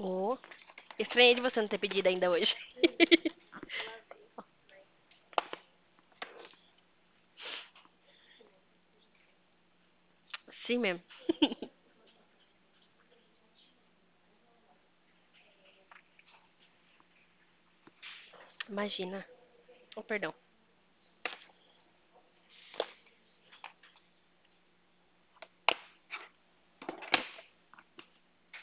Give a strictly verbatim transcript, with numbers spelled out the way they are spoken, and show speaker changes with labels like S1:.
S1: Oh, estranhei de você não ter pedido ainda hoje. Sim mesmo. Imagina. Oh, perdão.